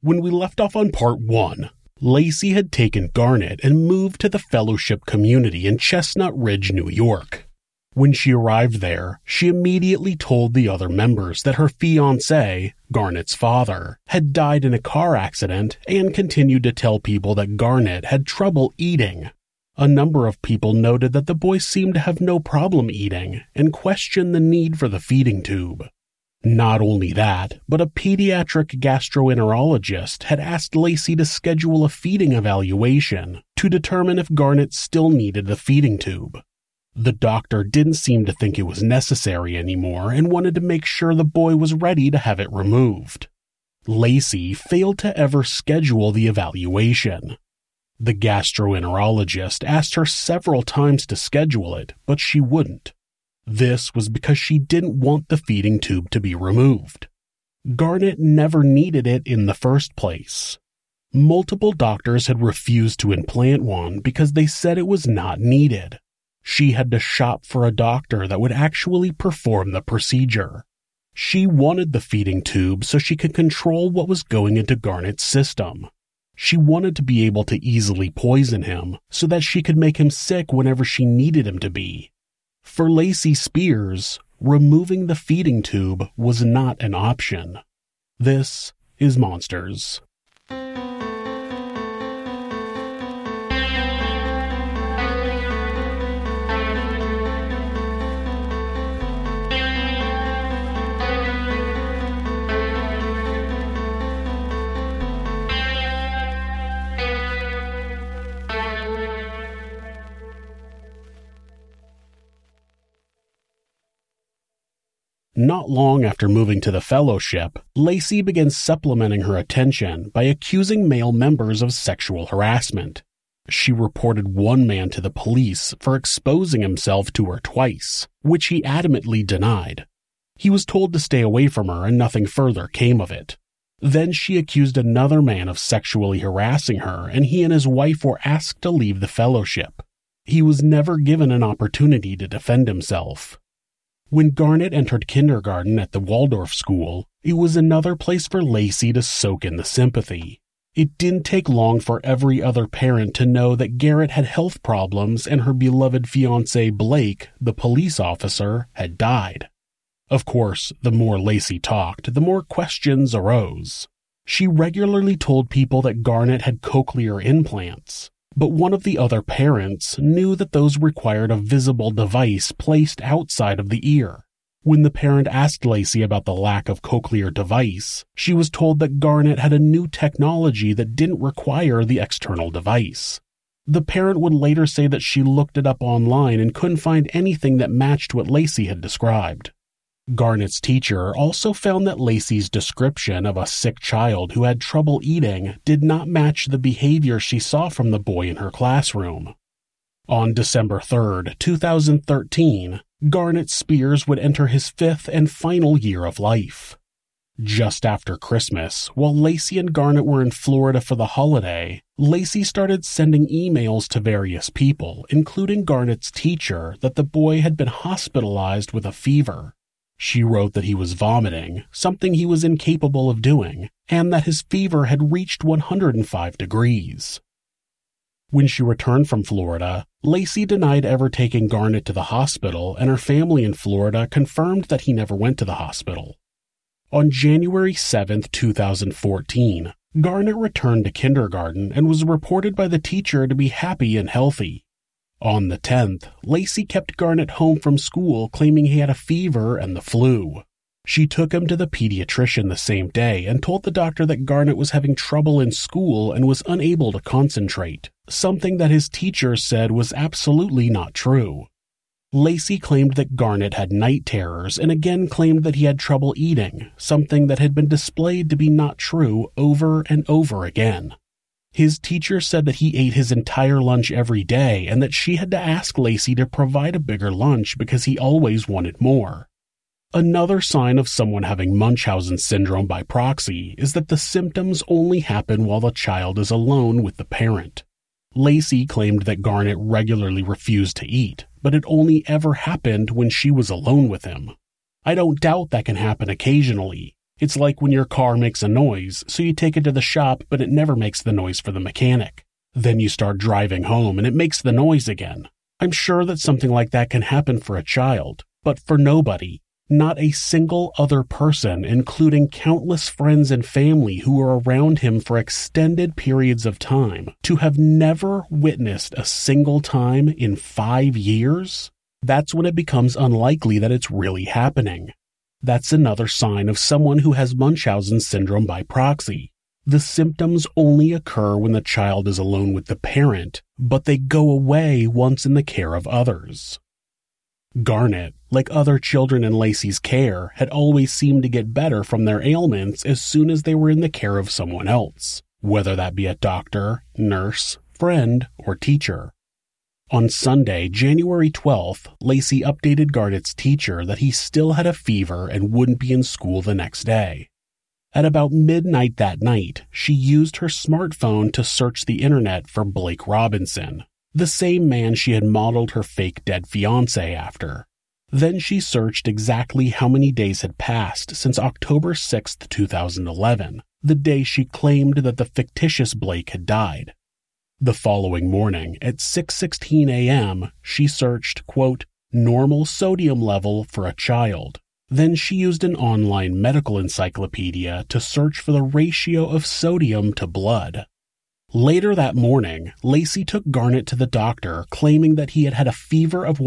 When we left off on part 1, Lacey had taken Garnet and moved to the Fellowship community in Chestnut Ridge, New York. When she arrived there, she immediately told the other members that her fiancé, Garnet's father, had died in a car accident and continued to tell people that Garnet had trouble eating. A number of people noted that the boy seemed to have no problem eating and questioned the need for the feeding tube. Not only that, but a pediatric gastroenterologist had asked Lacey to schedule a feeding evaluation to determine if Garnet still needed the feeding tube. The doctor didn't seem to think it was necessary anymore and wanted to make sure the boy was ready to have it removed. Lacey failed to ever schedule the evaluation. The gastroenterologist asked her several times to schedule it, but she wouldn't. This was because she didn't want the feeding tube to be removed. Garnet never needed it in the first place. Multiple doctors had refused to implant one because they said it was not needed. She had to shop for a doctor that would actually perform the procedure. She wanted the feeding tube so she could control what was going into Garnet's system. She wanted to be able to easily poison him so that she could make him sick whenever she needed him to be. For Lacey Spears, removing the feeding tube was not an option. This is Monsters. Not long after moving to the Fellowship, Lacey began supplementing her attention by accusing male members of sexual harassment. She reported one man to the police for exposing himself to her twice, which he adamantly denied. He was told to stay away from her and nothing further came of it. Then she accused another man of sexually harassing her, and he and his wife were asked to leave the Fellowship. He was never given an opportunity to defend himself. When Garnet entered kindergarten at the Waldorf school, it was another place for Lacey to soak in the sympathy. It didn't take long for every other parent to know that Garrett had health problems and her beloved fiancé Blake, the police officer, had died. Of course, the more Lacey talked, the more questions arose. She regularly told people that Garnet had cochlear implants. But one of the other parents knew that those required a visible device placed outside of the ear. When the parent asked Lacey about the lack of cochlear device, she was told that Garnet had a new technology that didn't require the external device. The parent would later say that she looked it up online and couldn't find anything that matched what Lacey had described. Garnet's teacher also found that Lacey's description of a sick child who had trouble eating did not match the behavior she saw from the boy in her classroom. On December 3, 2013, Garnet Spears would enter his 5th and final year of life. Just after Christmas, while Lacey and Garnet were in Florida for the holiday, Lacey started sending emails to various people, including Garnet's teacher, that the boy had been hospitalized with a fever. She wrote that he was vomiting, something he was incapable of doing, and that his fever had reached 105 degrees. When she returned from Florida, Lacey denied ever taking Garnet to the hospital, and her family in Florida confirmed that he never went to the hospital. On January 7, 2014, Garnet returned to kindergarten and was reported by the teacher to be happy and healthy. On the 10th, Lacey kept Garnet home from school claiming he had a fever and the flu. She took him to the pediatrician the same day and told the doctor that Garnet was having trouble in school and was unable to concentrate, something that his teacher said was absolutely not true. Lacey claimed that Garnet had night terrors and again claimed that he had trouble eating, something that had been displayed to be not true over and over again. His teacher said that he ate his entire lunch every day and that she had to ask Lacey to provide a bigger lunch because he always wanted more. Another sign of someone having Munchausen syndrome by proxy is that the symptoms only happen while the child is alone with the parent. Lacey claimed that Garnet regularly refused to eat, but it only ever happened when she was alone with him. I don't doubt that can happen occasionally, It's like when your car makes a noise, so you take it to the shop, but it never makes the noise for the mechanic. Then you start driving home and it makes the noise again. I'm sure that something like that can happen for a child, but for nobody. Not a single other person, including countless friends and family who were around him for extended periods of time, to have never witnessed a single time in 5 years? That's when it becomes unlikely that it's really happening. That's another sign of someone who has Munchausen syndrome by proxy. The symptoms only occur when the child is alone with the parent, but they go away once in the care of others. Garnet, like other children in Lacey's care, had always seemed to get better from their ailments as soon as they were in the care of someone else, whether that be a doctor, nurse, friend, or teacher. On Sunday, January 12th, Lacey updated Garnet's teacher that he still had a fever and wouldn't be in school the next day. At about midnight that night, she used her smartphone to search the internet for Blake Robinson, the same man she had modeled her fake dead fiancé after. Then she searched exactly how many days had passed since October 6, 2011, the day she claimed that the fictitious Blake had died. The following morning, at 6:16 a.m., she searched, quote, normal sodium level for a child. Then she used an online medical encyclopedia to search for the ratio of sodium to blood. Later that morning, Lacey took Garnet to the doctor, claiming that he had had a fever of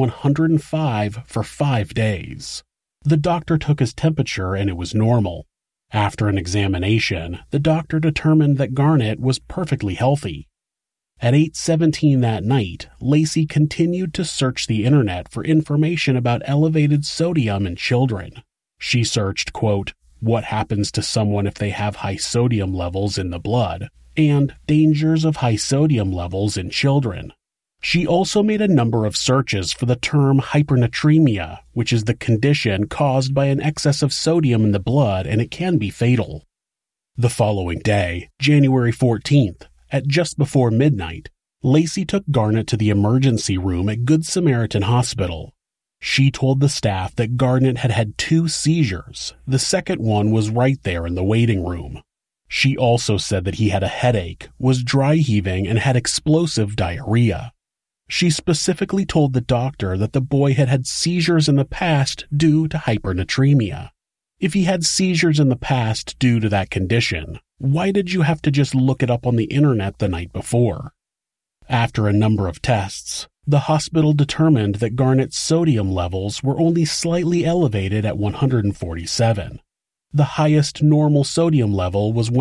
105 for 5 days. The doctor took his temperature and it was normal. After an examination, the doctor determined that Garnet was perfectly healthy. At 8:17 that night, Lacey continued to search the internet for information about elevated sodium in children. She searched, quote, what happens to someone if they have high sodium levels in the blood, and dangers of high sodium levels in children. She also made a number of searches for the term hypernatremia, which is the condition caused by an excess of sodium in the blood, and it can be fatal. The following day, January 14th, at just before midnight, Lacey took Garnet to the emergency room at Good Samaritan Hospital. She told the staff that Garnet had had 2 seizures. The second one was right there in the waiting room. She also said that he had a headache, was dry heaving, and had explosive diarrhea. She specifically told the doctor that the boy had had seizures in the past due to hypernatremia. If he had seizures in the past due to that condition, why did you have to just look it up on the internet the night before? After a number of tests, the hospital determined that Garnet's sodium levels were only slightly elevated at 147. The highest normal sodium level was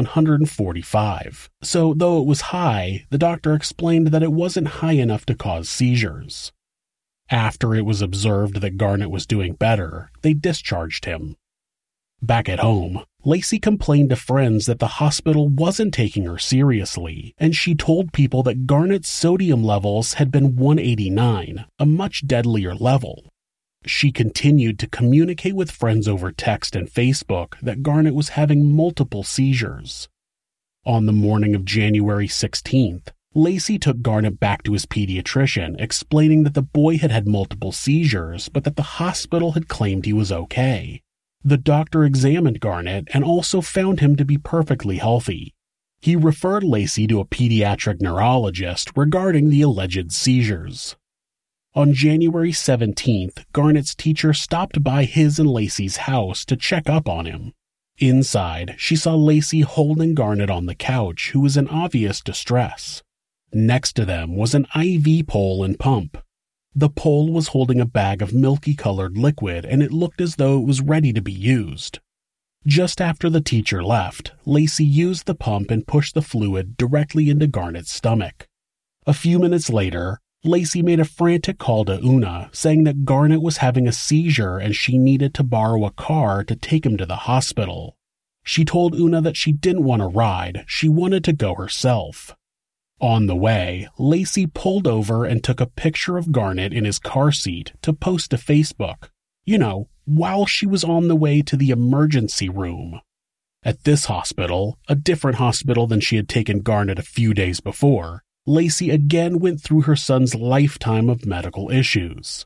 145, so though it was high, the doctor explained that it wasn't high enough to cause seizures. After it was observed that Garnet was doing better, they discharged him. Back at home, Lacey complained to friends that the hospital wasn't taking her seriously, and she told people that Garnet's sodium levels had been 189, a much deadlier level. She continued to communicate with friends over text and Facebook that Garnet was having multiple seizures. On the morning of January 16th, Lacey took Garnet back to his pediatrician, explaining that the boy had had multiple seizures, but that the hospital had claimed he was okay. The doctor examined Garnet and also found him to be perfectly healthy. He referred Lacey to a pediatric neurologist regarding the alleged seizures. On January 17th, Garnet's teacher stopped by his and Lacey's house to check up on him. Inside, she saw Lacey holding Garnet on the couch, who was in obvious distress. Next to them was an IV pole and pump. The pole was holding a bag of milky-colored liquid, and it looked as though it was ready to be used. Just after the teacher left, Lacey used the pump and pushed the fluid directly into Garnet's stomach. A few minutes later, Lacey made a frantic call to Una, saying that Garnet was having a seizure and she needed to borrow a car to take him to the hospital. She told Una that she didn't want a ride, she wanted to go herself. On the way, Lacey pulled over and took a picture of Garnet in his car seat to post to Facebook. While she was on the way to the emergency room. At this hospital, a different hospital than she had taken Garnet a few days before, Lacey again went through her son's lifetime of medical issues.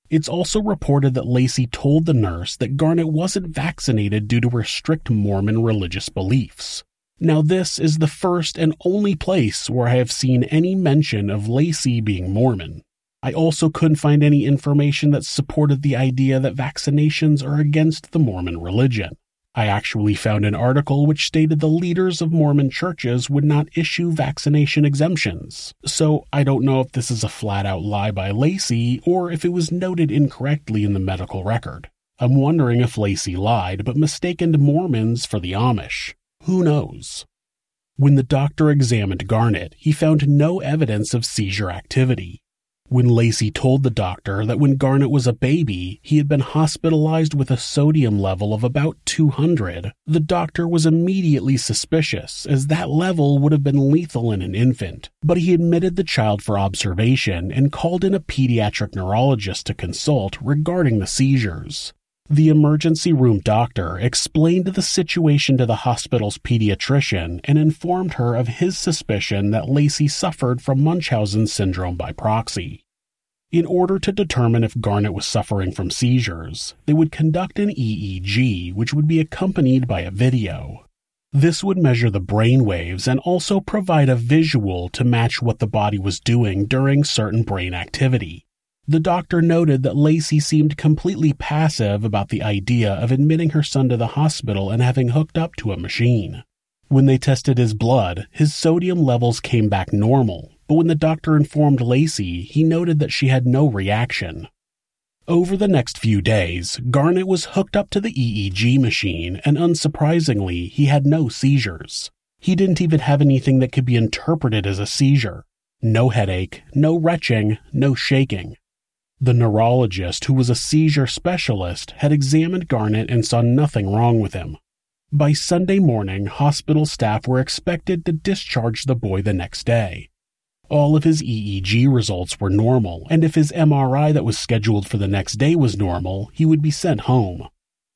It's also reported that Lacey told the nurse that Garnet wasn't vaccinated due to her strict Mormon religious beliefs. Now, this is the first and only place where I have seen any mention of Lacey being Mormon. I also couldn't find any information that supported the idea that vaccinations are against the Mormon religion. I actually found an article which stated the leaders of Mormon churches would not issue vaccination exemptions, so I don't know if this is a flat-out lie by Lacey or if it was noted incorrectly in the medical record. I'm wondering if Lacey lied but mistaken Mormons for the Amish. Who knows? When the doctor examined Garnet, he found no evidence of seizure activity. When Lacey told the doctor that when Garnet was a baby, he had been hospitalized with a sodium level of about 200, the doctor was immediately suspicious, as that level would have been lethal in an infant. But he admitted the child for observation and called in a pediatric neurologist to consult regarding the seizures. The emergency room doctor explained the situation to the hospital's pediatrician and informed her of his suspicion that Lacey suffered from Munchausen syndrome by proxy. In order to determine if Garnet was suffering from seizures, they would conduct an EEG, which would be accompanied by a video. This would measure the brain waves and also provide a visual to match what the body was doing during certain brain activity. The doctor noted that Lacey seemed completely passive about the idea of admitting her son to the hospital and having hooked up to a machine. When they tested his blood, his sodium levels came back normal, but when the doctor informed Lacey, he noted that she had no reaction. Over the next few days, Garnet was hooked up to the EEG machine, and unsurprisingly, he had no seizures. He didn't even have anything that could be interpreted as a seizure. No headache, no retching, no shaking. The neurologist, who was a seizure specialist, had examined Garnet and saw nothing wrong with him. By Sunday morning, hospital staff were expected to discharge the boy the next day. All of his EEG results were normal, and if his MRI that was scheduled for the next day was normal, he would be sent home.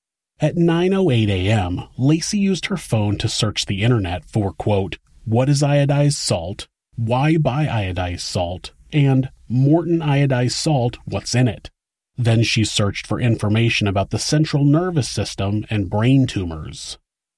At 9:08 a.m., Lacey used her phone to search the internet for, quote, "What is iodized salt? Why buy iodized salt?" and "Morton iodized salt, what's in it?" Then she searched for information about the central nervous system and brain tumors.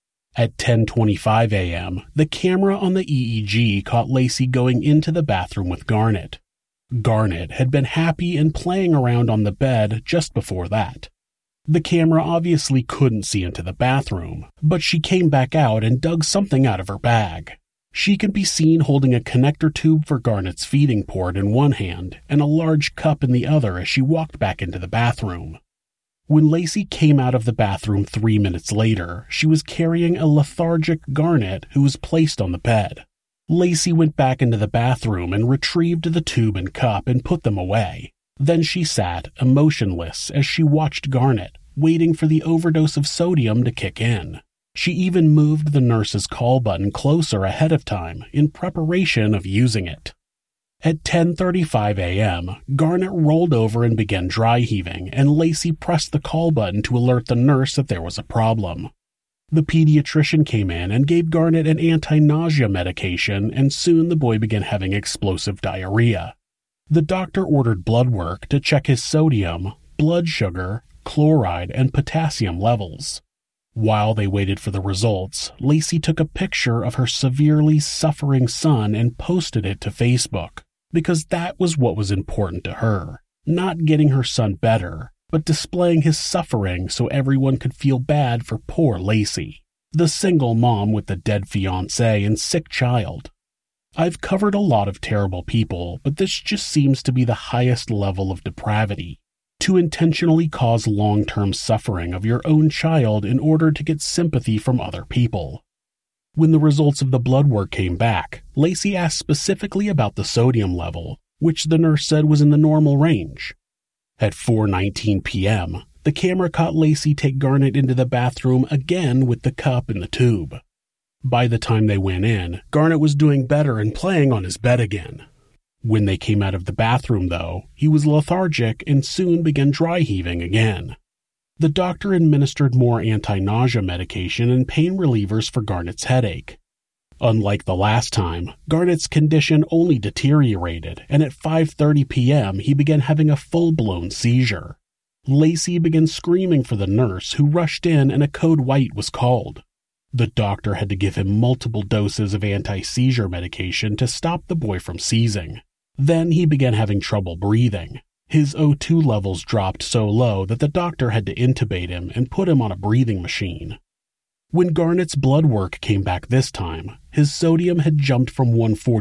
At 10:25 a.m., the camera on the EEG caught Lacey going into the bathroom with Garnet. Garnet had been happy and playing around on the bed just before that. The camera obviously couldn't see into the bathroom, but she came back out and dug something out of her bag. She could be seen holding a connector tube for Garnet's feeding port in one hand and a large cup in the other as she walked back into the bathroom. When Lacey came out of the bathroom 3 minutes later, she was carrying a lethargic Garnet who was placed on the bed. Lacey went back into the bathroom and retrieved the tube and cup and put them away. Then she sat, emotionless, as she watched Garnet, waiting for the overdose of sodium to kick in. She even moved the nurse's call button closer ahead of time in preparation of using it. At 10:35 a.m., Garnet rolled over and began dry heaving, and Lacey pressed the call button to alert the nurse that there was a problem. The pediatrician came in and gave Garnet an anti-nausea medication, and soon the boy began having explosive diarrhea. The doctor ordered blood work to check his sodium, blood sugar, chloride, and potassium levels. While they waited for the results, Lacey took a picture of her severely suffering son and posted it to Facebook, because that was what was important to her. Not getting her son better, but displaying his suffering so everyone could feel bad for poor Lacey, the single mom with the dead fiancé and sick child. I've covered a lot of terrible people, but this just seems to be the highest level of depravity. To intentionally cause long-term suffering of your own child in order to get sympathy from other people. When the results of the blood work came back, Lacey asked specifically about the sodium level, which the nurse said was in the normal range. At 4:19 p.m., the camera caught Lacey take Garnet into the bathroom again with the cup and the tube. By the time they went in, Garnet was doing better and playing on his bed again. When they came out of the bathroom, though, he was lethargic and soon began dry heaving again. The doctor administered more anti-nausea medication and pain relievers for Garnet's headache. Unlike the last time, Garnett's condition only deteriorated, and at 5:30 p.m. he began having a full-blown seizure. Lacey began screaming for the nurse, who rushed in and a code white was called. The doctor had to give him multiple doses of anti-seizure medication to stop the boy from seizing. Then he began having trouble breathing. His O2 levels dropped so low that the doctor had to intubate him and put him on a breathing machine. When Garnett's blood work came back this time, his sodium had jumped from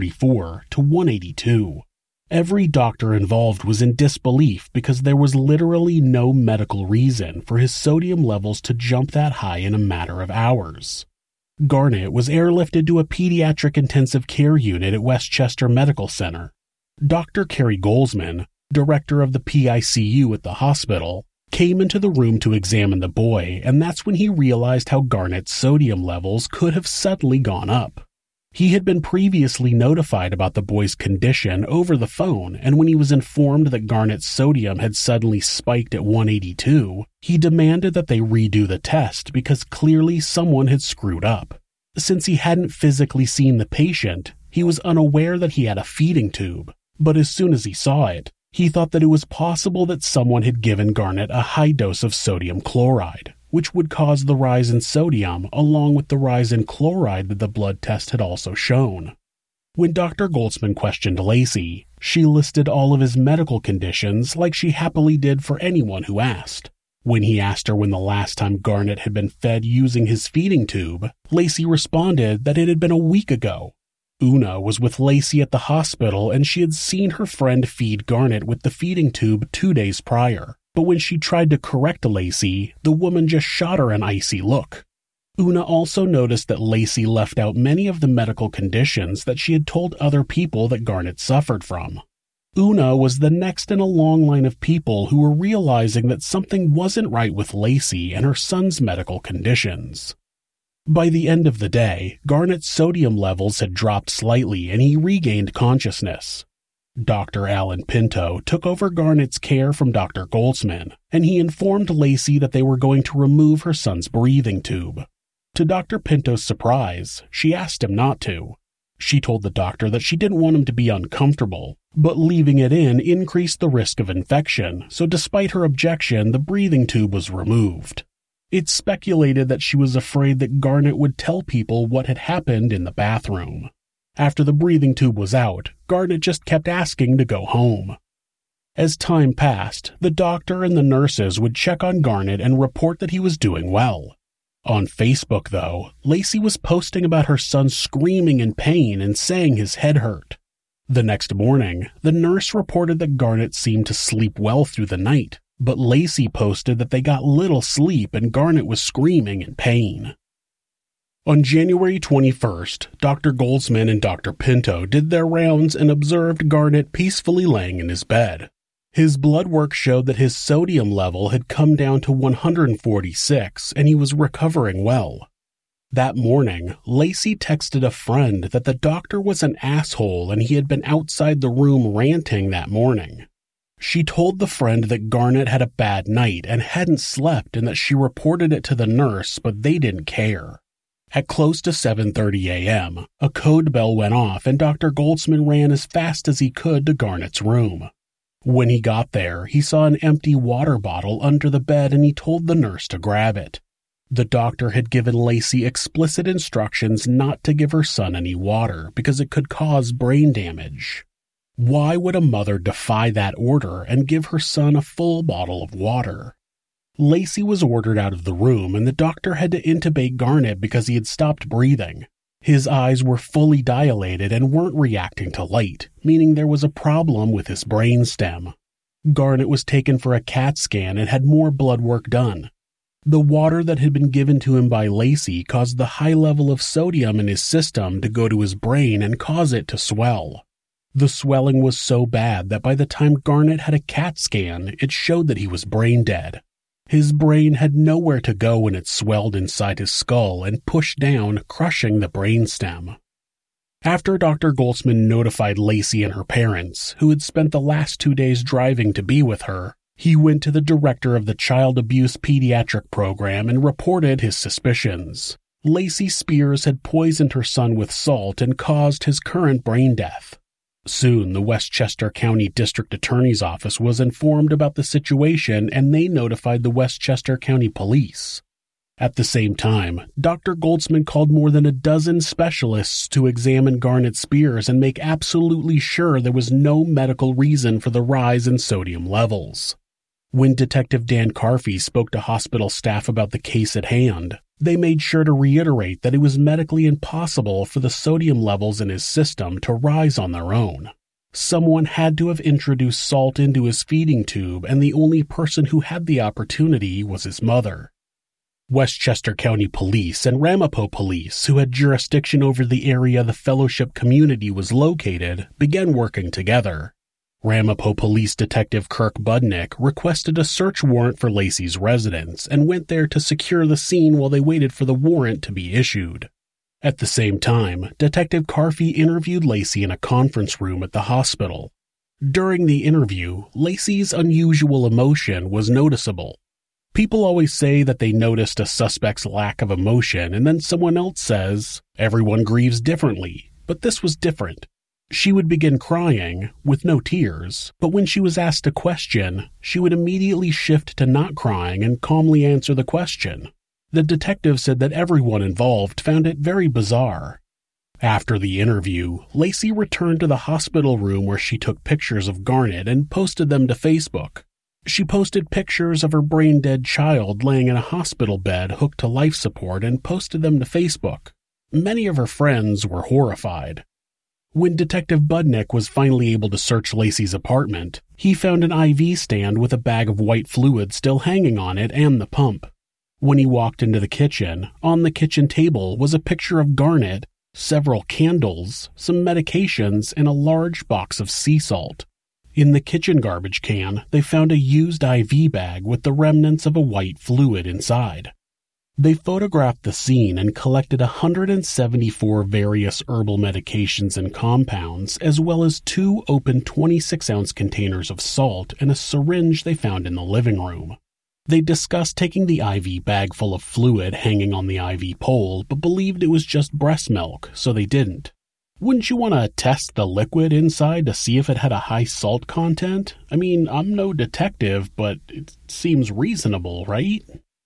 144 to 182. Every doctor involved was in disbelief because there was literally no medical reason for his sodium levels to jump that high in a matter of hours. Garnett was airlifted to a pediatric intensive care unit at Westchester Medical Center. Dr. Carrie Goldsman, director of the PICU at the hospital, came into the room to examine the boy, and that's when he realized how Garnett's sodium levels could have suddenly gone up. He had been previously notified about the boy's condition over the phone, and when he was informed that Garnett's sodium had suddenly spiked at 182, he demanded that they redo the test because clearly someone had screwed up. Since he hadn't physically seen the patient, he was unaware that he had a feeding tube, but as soon as he saw it, he thought that it was possible that someone had given Garnett a high dose of sodium chloride, which would cause the rise in sodium along with the rise in chloride that the blood test had also shown. When Dr. Goldsman questioned Lacey, she listed all of his medical conditions like she happily did for anyone who asked. When he asked her when the last time Garnett had been fed using his feeding tube, Lacey responded that it had been a week ago. Una was with Lacey at the hospital and she had seen her friend feed Garnett with the feeding tube 2 days prior, but when she tried to correct Lacey, the woman just shot her an icy look. Una also noticed that Lacey left out many of the medical conditions that she had told other people that Garnett suffered from. Una was the next in a long line of people who were realizing that something wasn't right with Lacey and her son's medical conditions. By the end of the day, Garnett's sodium levels had dropped slightly and he regained consciousness. Dr. Alan Pinto took over Garnett's care from Dr. Goldsman, and he informed Lacey that they were going to remove her son's breathing tube. To Dr. Pinto's surprise, she asked him not to. She told the doctor that she didn't want him to be uncomfortable, but leaving it in increased the risk of infection, so despite her objection, the breathing tube was removed. It's speculated that she was afraid that Garnett would tell people what had happened in the bathroom. After the breathing tube was out, Garnett just kept asking to go home. As time passed, the doctor and the nurses would check on Garnett and report that he was doing well. On Facebook, though, Lacey was posting about her son screaming in pain and saying his head hurt. The next morning, the nurse reported that Garnett seemed to sleep well through the night, but Lacey posted that they got little sleep and Garnett was screaming in pain. On January 21st, Dr. Goldsman and Dr. Pinto did their rounds and observed Garnett peacefully laying in his bed. His blood work showed that his sodium level had come down to 146 and he was recovering well. That morning, Lacey texted a friend that the doctor was an asshole and he had been outside the room ranting that morning. She told the friend that Garnett had a bad night and hadn't slept and that she reported it to the nurse, but they didn't care. At close to 7:30 a.m., a code bell went off and Dr. Goldsman ran as fast as he could to Garnett's room. When he got there, he saw an empty water bottle under the bed and he told the nurse to grab it. The doctor had given Lacey explicit instructions not to give her son any water because it could cause brain damage. Why would a mother defy that order and give her son a full bottle of water? Lacey was ordered out of the room and the doctor had to intubate Garnett because he had stopped breathing. His eyes were fully dilated and weren't reacting to light, meaning there was a problem with his brainstem. Garnett was taken for a CAT scan and had more blood work done. The water that had been given to him by Lacey caused the high level of sodium in his system to go to his brain and cause it to swell. The swelling was so bad that by the time Garnett had a CAT scan, it showed that he was brain dead. His brain had nowhere to go when it swelled inside his skull and pushed down, crushing the brainstem. After Dr. Goldsman notified Lacey and her parents, who had spent the last 2 days driving to be with her, he went to the director of the Child Abuse Pediatric Program and reported his suspicions. Lacey Spears had poisoned her son with salt and caused his current brain death. Soon, the Westchester County District Attorney's Office was informed about the situation, and they notified the Westchester County Police. At the same time, Dr. Goldsman called more than a dozen specialists to examine Garnet Spears and make absolutely sure there was no medical reason for the rise in sodium levels. When Detective Dan Carfey spoke to hospital staff about the case at hand, they made sure to reiterate that it was medically impossible for the sodium levels in his system to rise on their own. Someone had to have introduced salt into his feeding tube, and the only person who had the opportunity was his mother. Westchester County Police and Ramapo Police, who had jurisdiction over the area the fellowship community was located, began working together. Ramapo Police Detective Kirk Budnick requested a search warrant for Lacey's residence and went there to secure the scene while they waited for the warrant to be issued. At the same time, Detective Carfey interviewed Lacey in a conference room at the hospital. During the interview, Lacey's unusual emotion was noticeable. People always say that they noticed a suspect's lack of emotion, and then someone else says, everyone grieves differently, but this was different. She would begin crying, with no tears, but when she was asked a question, she would immediately shift to not crying and calmly answer the question. The detective said that everyone involved found it very bizarre. After the interview, Lacey returned to the hospital room where she took pictures of Garnet and posted them to Facebook. She posted pictures of her brain-dead child laying in a hospital bed hooked to life support and posted them to Facebook. Many of her friends were horrified. When Detective Budnick was finally able to search Lacey's apartment, he found an IV stand with a bag of white fluid still hanging on it and the pump. When he walked into the kitchen, on the kitchen table was a picture of Garnet, several candles, some medications, and a large box of sea salt. In the kitchen garbage can, they found a used IV bag with the remnants of a white fluid inside. They photographed the scene and collected 174 various herbal medications and compounds, as well as 2 open 26-ounce containers of salt and a syringe they found in the living room. They discussed taking the IV bag full of fluid hanging on the IV pole, but believed it was just breast milk, so they didn't. Wouldn't you want to test the liquid inside to see if it had a high salt content? I mean, I'm no detective, but it seems reasonable, right?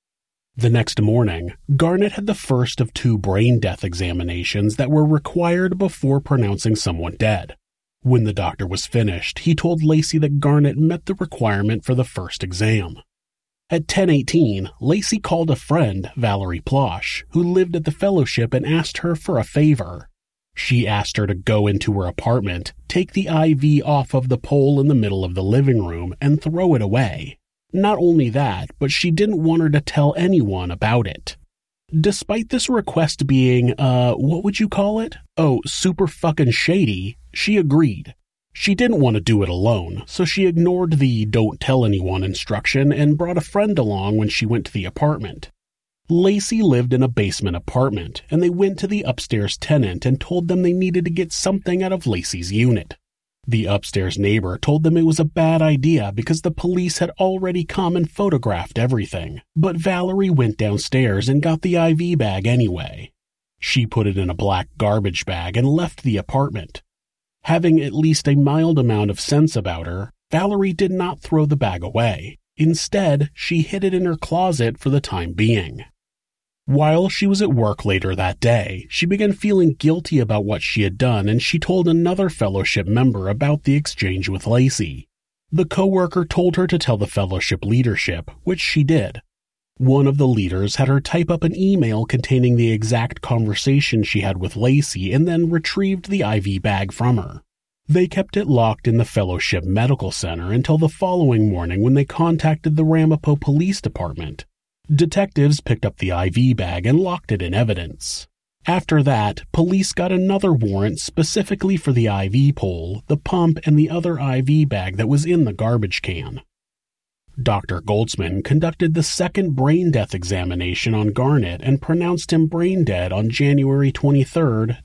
The next morning, Garnet had the first of 2 brain death examinations that were required before pronouncing someone dead. When the doctor was finished, he told Lacey that Garnet met the requirement for the first exam. At 10:18, Lacey called a friend, Valerie Plosh, who lived at the fellowship, and asked her for a favor. She asked her to go into her apartment, take the IV off of the pole in the middle of the living room, and throw it away. Not only that, but she didn't want her to tell anyone about it. Despite this request being, what would you call it? Oh, super fucking shady, she agreed. She didn't want to do it alone, so she ignored the don't tell anyone instruction and brought a friend along when she went to the apartment. Lacey lived in a basement apartment, and they went to the upstairs tenant and told them they needed to get something out of Lacey's unit. The upstairs neighbor told them it was a bad idea because the police had already come and photographed everything, but Valerie went downstairs and got the IV bag anyway. She put it in a black garbage bag and left the apartment. Having at least a mild amount of sense about her, Valerie did not throw the bag away. Instead, she hid it in her closet for the time being. While she was at work later that day, she began feeling guilty about what she had done, and she told another fellowship member about the exchange with Lacey. The coworker told her to tell the fellowship leadership, which she did. One of the leaders had her type up an email containing the exact conversation she had with Lacey and then retrieved the IV bag from her. They kept it locked in the fellowship medical center until the following morning when they contacted the Ramapo Police Department. Detectives picked up the IV bag and locked it in evidence. After that, police got another warrant specifically for the IV pole, the pump, and the other IV bag that was in the garbage can. Dr. Goldsman conducted the second brain death examination on Garnet and pronounced him brain dead on January 23,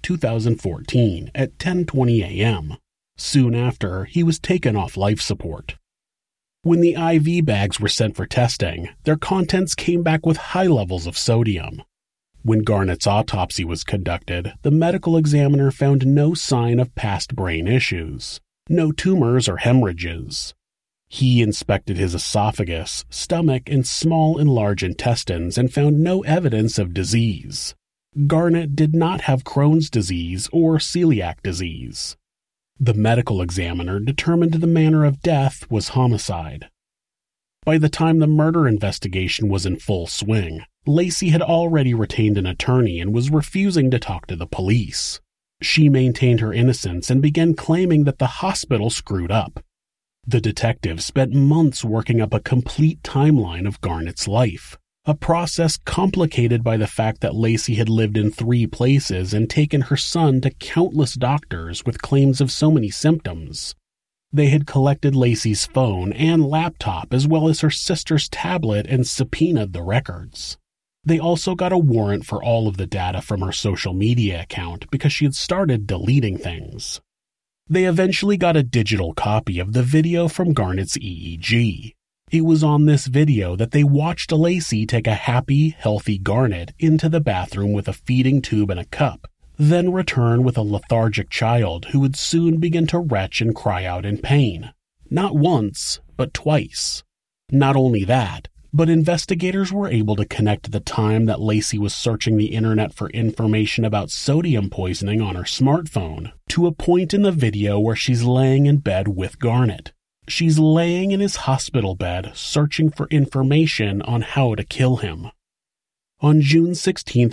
2014 at 10:20 a.m. Soon after, he was taken off life support. When the IV bags were sent for testing, their contents came back with high levels of sodium. When Garnett's autopsy was conducted, the medical examiner found no sign of past brain issues, no tumors or hemorrhages. He inspected his esophagus, stomach, and small and large intestines and found no evidence of disease. Garnett did not have Crohn's disease or celiac disease. The medical examiner determined the manner of death was homicide. By the time the murder investigation was in full swing, Lacey had already retained an attorney and was refusing to talk to the police. She maintained her innocence and began claiming that the hospital screwed up. The detective spent months working up a complete timeline of Garnett's life, a process complicated by the fact that Lacey had lived in 3 places and taken her son to countless doctors with claims of so many symptoms. They had collected Lacey's phone and laptop as well as her sister's tablet and subpoenaed the records. They also got a warrant for all of the data from her social media account because she had started deleting things. They eventually got a digital copy of the video from Garnett's EEG. It was on this video that they watched Lacey take a happy, healthy Garnett into the bathroom with a feeding tube and a cup, then return with a lethargic child who would soon begin to retch and cry out in pain. Not once, but twice. Not only that, but investigators were able to connect the time that Lacey was searching the internet for information about sodium poisoning on her smartphone to a point in the video where she's laying in bed with Garnett. She's laying in his hospital bed searching for information on how to kill him. On June 16,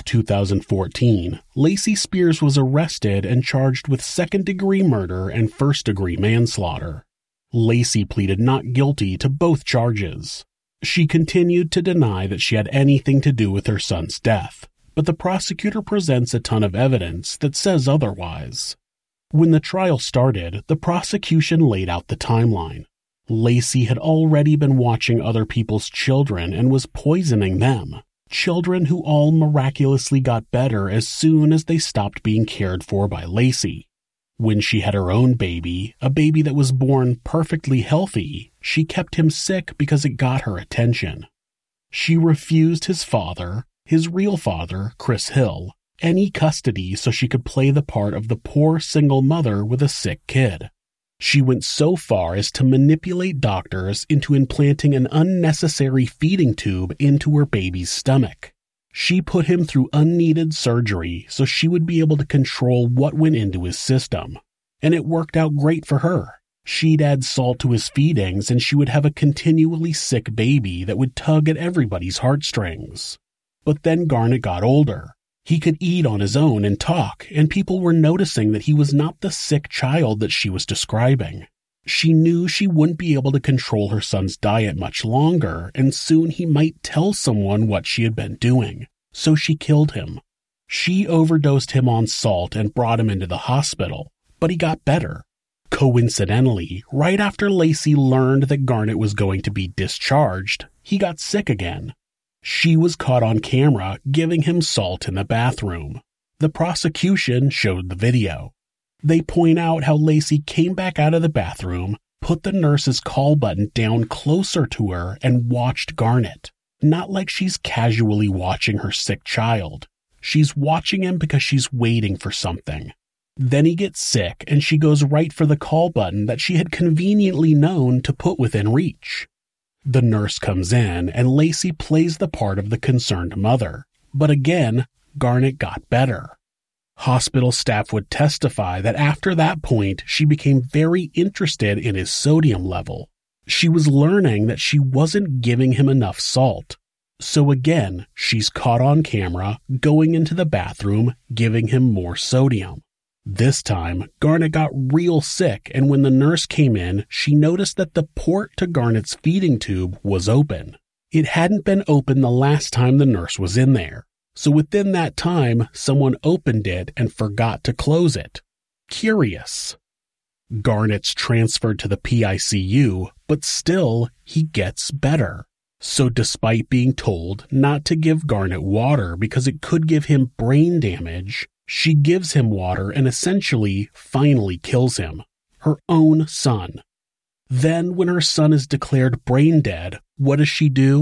2014, Lacey Spears was arrested and charged with second-degree murder and first-degree manslaughter. Lacey pleaded not guilty to both charges. She continued to deny that she had anything to do with her son's death, but the prosecutor presents a ton of evidence that says otherwise. When the trial started, the prosecution laid out the timeline. Lacey had already been watching other people's children and was poisoning them, children who all miraculously got better as soon as they stopped being cared for by Lacey. When she had her own baby, a baby that was born perfectly healthy, she kept him sick because it got her attention. She refused his father, his real father, Chris Hill, any custody so she could play the part of the poor single mother with a sick kid. She went so far as to manipulate doctors into implanting an unnecessary feeding tube into her baby's stomach. She put him through unneeded surgery so she would be able to control what went into his system. And it worked out great for her. She'd add salt to his feedings and she would have a continually sick baby that would tug at everybody's heartstrings. But then Garnett got older. He could eat on his own and talk, and people were noticing that he was not the sick child that she was describing. She knew she wouldn't be able to control her son's diet much longer, and soon he might tell someone what she had been doing, so she killed him. She overdosed him on salt and brought him into the hospital, but he got better. Coincidentally, right after Lacey learned that Garnett was going to be discharged, he got sick again. She was caught on camera giving him salt in the bathroom. The prosecution showed the video. They point out how Lacey came back out of the bathroom, put the nurse's call button down closer to her, and watched Garnett. Not like she's casually watching her sick child. She's watching him because she's waiting for something. Then he gets sick, and she goes right for the call button that she had conveniently known to put within reach. The nurse comes in, and Lacey plays the part of the concerned mother. But again, Garnett got better. Hospital staff would testify that after that point, she became very interested in his sodium level. She was learning that she wasn't giving him enough salt. So again, she's caught on camera, going into the bathroom, giving him more sodium. This time, Garnett got real sick, and when the nurse came in, she noticed that the port to Garnett's feeding tube was open. It hadn't been open the last time the nurse was in there. So within that time, someone opened it and forgot to close it. Curious. Garnett's transferred to the PICU, but still, he gets better. So despite being told not to give Garnett water because it could give him brain damage, she gives him water and essentially finally kills him. Her own son. Then when her son is declared brain dead, what does she do?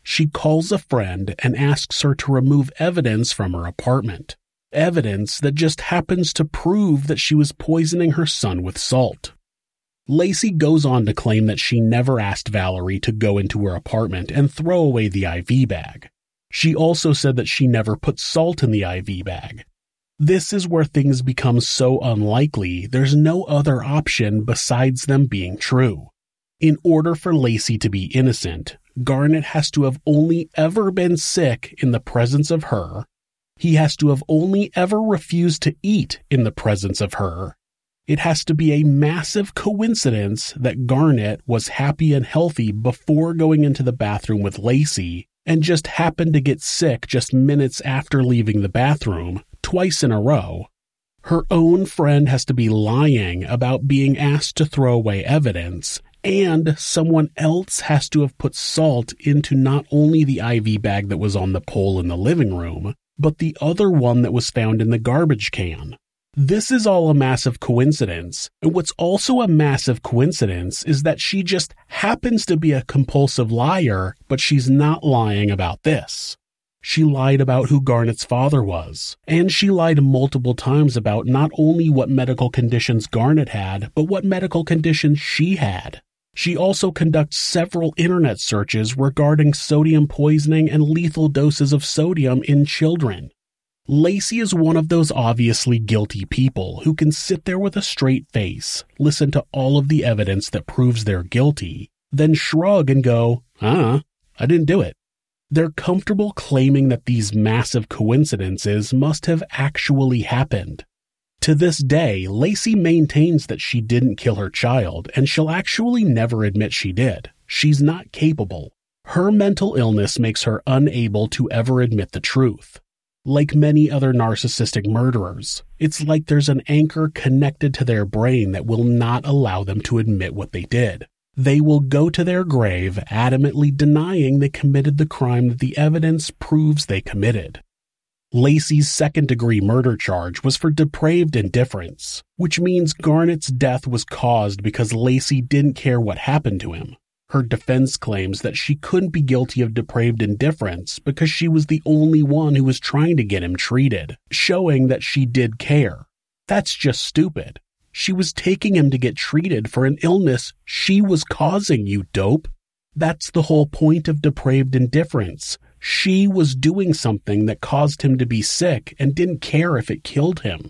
She calls a friend and asks her to remove evidence from her apartment. Evidence that just happens to prove that she was poisoning her son with salt. Lacey goes on to claim that she never asked Valerie to go into her apartment and throw away the IV bag. She also said that she never put salt in the IV bag. This is where things become so unlikely there's no other option besides them being true. In order for Lacey to be innocent, Garnett has to have only ever been sick in the presence of her. He has to have only ever refused to eat in the presence of her. It has to be a massive coincidence that Garnett was happy and healthy before going into the bathroom with Lacey and just happened to get sick just minutes after leaving the bathroom, twice in a row. Her own friend has to be lying about being asked to throw away evidence, and someone else has to have put salt into not only the IV bag that was on the pole in the living room, but the other one that was found in the garbage can. This is all a massive coincidence, and what's also a massive coincidence is that she just happens to be a compulsive liar, but she's not lying about this. She lied about who Garnett's father was, and she lied multiple times about not only what medical conditions Garnett had, but what medical conditions she had. She also conducts several internet searches regarding sodium poisoning and lethal doses of sodium in children. Lacey is one of those obviously guilty people who can sit there with a straight face, listen to all of the evidence that proves they're guilty, then shrug and go, I didn't do it. They're comfortable claiming that these massive coincidences must have actually happened. To this day, Lacey maintains that she didn't kill her child, and she'll actually never admit she did. She's not capable. Her mental illness makes her unable to ever admit the truth. Like many other narcissistic murderers, it's like there's an anchor connected to their brain that will not allow them to admit what they did. They will go to their grave adamantly denying they committed the crime that the evidence proves they committed. Lacey's second-degree murder charge was for depraved indifference, which means Garnett's death was caused because Lacey didn't care what happened to him. Her defense claims that she couldn't be guilty of depraved indifference because she was the only one who was trying to get him treated, showing that she did care. That's just stupid. She was taking him to get treated for an illness she was causing, you dope. That's the whole point of depraved indifference. She was doing something that caused him to be sick and didn't care if it killed him.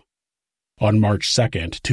On March 2nd,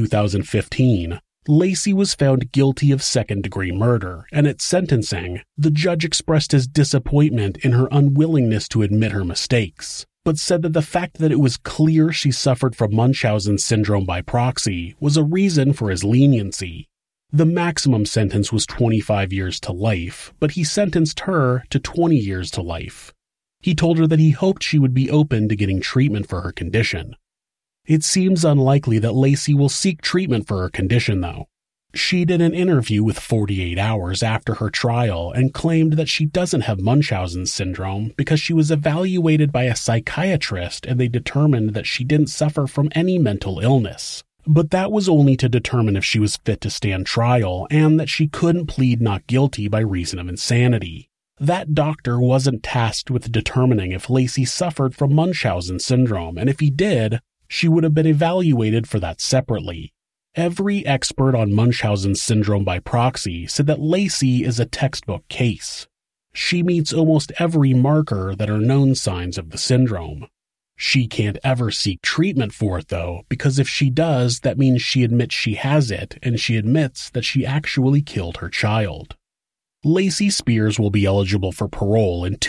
2015, Lacey was found guilty of second-degree murder, and at sentencing, the judge expressed his disappointment in her unwillingness to admit her mistakes, but said that the fact that it was clear she suffered from Munchausen syndrome by proxy was a reason for his leniency. The maximum sentence was 25 years to life, but he sentenced her to 20 years to life. He told her that he hoped she would be open to getting treatment for her condition. It seems unlikely that Lacey will seek treatment for her condition, though. She did an interview with 48 Hours after her trial and claimed that she doesn't have Munchausen syndrome because she was evaluated by a psychiatrist and they determined that she didn't suffer from any mental illness. But that was only to determine if she was fit to stand trial and that she couldn't plead not guilty by reason of insanity. That doctor wasn't tasked with determining if Lacey suffered from Munchausen syndrome, and if he did, she would have been evaluated for that separately. Every expert on Munchausen syndrome by proxy said that Lacey is a textbook case. She meets almost every marker that are known signs of the syndrome. She can't ever seek treatment for it, though, because if she does, that means she admits she has it, and she admits that she actually killed her child. Lacey Spears will be eligible for parole in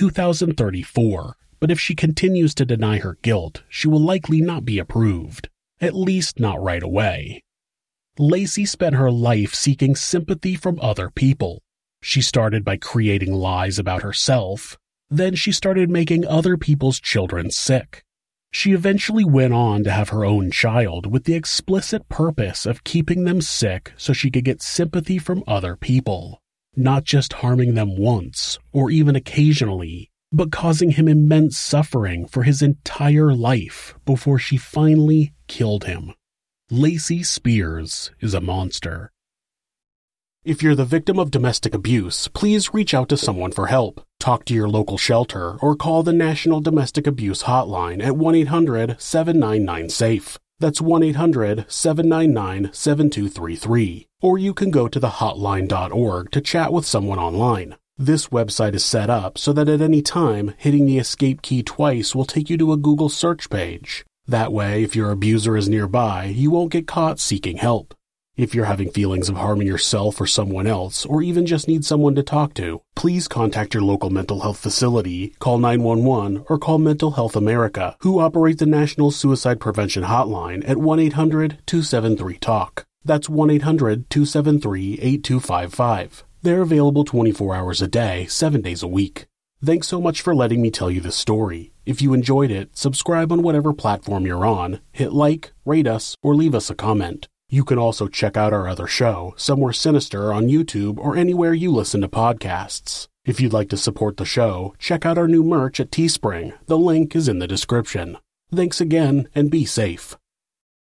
2034, but if she continues to deny her guilt, she will likely not be approved, at least not right away. Lacey spent her life seeking sympathy from other people. She started by creating lies about herself, then she started making other people's children sick. She eventually went on to have her own child with the explicit purpose of keeping them sick so she could get sympathy from other people, not just harming them once or even occasionally, but causing him immense suffering for his entire life before she finally killed him. Lacey Spears is a monster. If you're the victim of domestic abuse, please reach out to someone for help. Talk to your local shelter or call the National Domestic Abuse Hotline at 1-800-799-SAFE. That's 1-800-799-7233. Or you can go to thehotline.org to chat with someone online. This website is set up so that at any time, hitting the escape key twice will take you to a Google search page. That way, if your abuser is nearby, you won't get caught seeking help. If you're having feelings of harming yourself or someone else, or even just need someone to talk to, please contact your local mental health facility, call 911, or call Mental Health America, who operate the National Suicide Prevention Hotline at 1-800-273-TALK. That's 1-800-273-8255. They're available 24 hours a day, 7 days a week. Thanks so much for letting me tell you this story. If you enjoyed it, subscribe on whatever platform you're on, hit like, rate us, or leave us a comment. You can also check out our other show, Somewhere Sinister, on YouTube or anywhere you listen to podcasts. If you'd like to support the show, check out our new merch at Teespring. The link is in the description. Thanks again, and be safe.